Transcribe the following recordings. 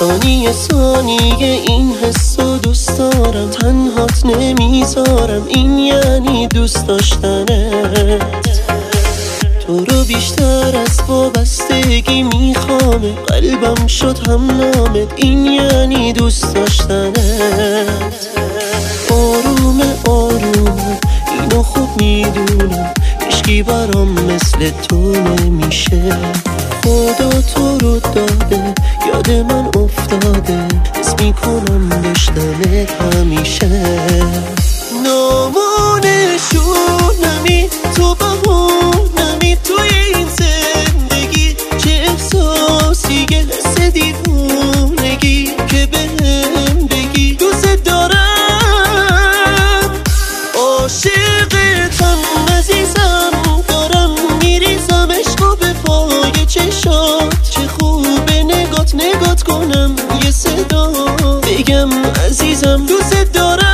ثانیه ثانیه این حسو دوست دارم، تنهات نمیذارم، این یعنی دوست داشتنت. تو رو بیشتر از وابستگی میخوامه، قلبم شد هم نامت، این یعنی دوست داشتنت. آرومه آرومه اینو خوب میدونم، عشقی برام مثل تو نمیشه. خدا تو رو داده یاد من افتاده، حس میکنم داشتمت همیشه. نامونشونمی تو بهونمی توی این زندگی، چه احساسیه حس دیوونگی که بهم بگی دوست دارم. عاشقتم عزیزم، دارم میریزم عشقو به پای چشات. چه خوبه نگات کنم، یه صدا بگم عزیزم دوست دارم.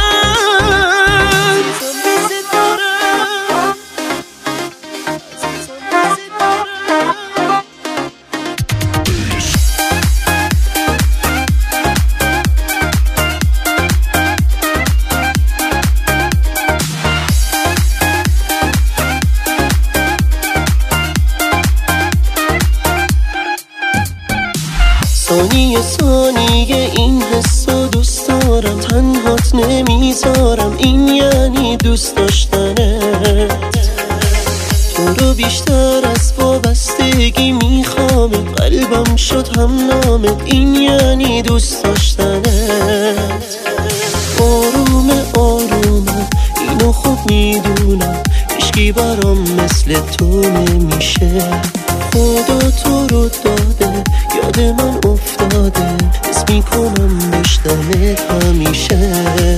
ثانیه ثانیه این حسو دوست دارم، تنهات نمیذارم، این یعنی دوست داشتنت. تو رو بیشتر از وابستگی میخوامه، قلبم شد هم نامت، این یعنی دوست داشتنت. آرومه آرومه اینو خوب میدونم، عشقی برام مثل تو نمیشه. خدا تو رو داده یاد من افتاده، حس میکنم داشتمت همیشه.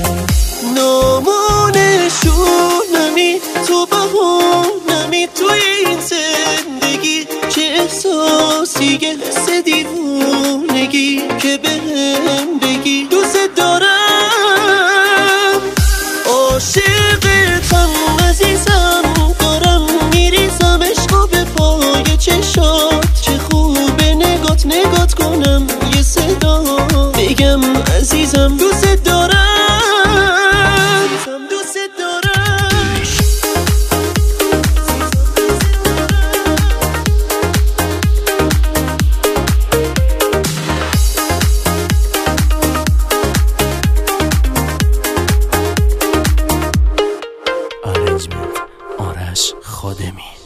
نامونشونمی تو بهونمی توی این زندگی، چه احساسیه حس دیوونگی که بهم بگی دوست دارم. عاشقتم عزیزم، دارم میریزم عشقو به پای چشات. چه خوبه نگات کنم، یه صدا بگم عزیزم دوست دارم. دوست دارم. آرنجمنت آرش خادمی.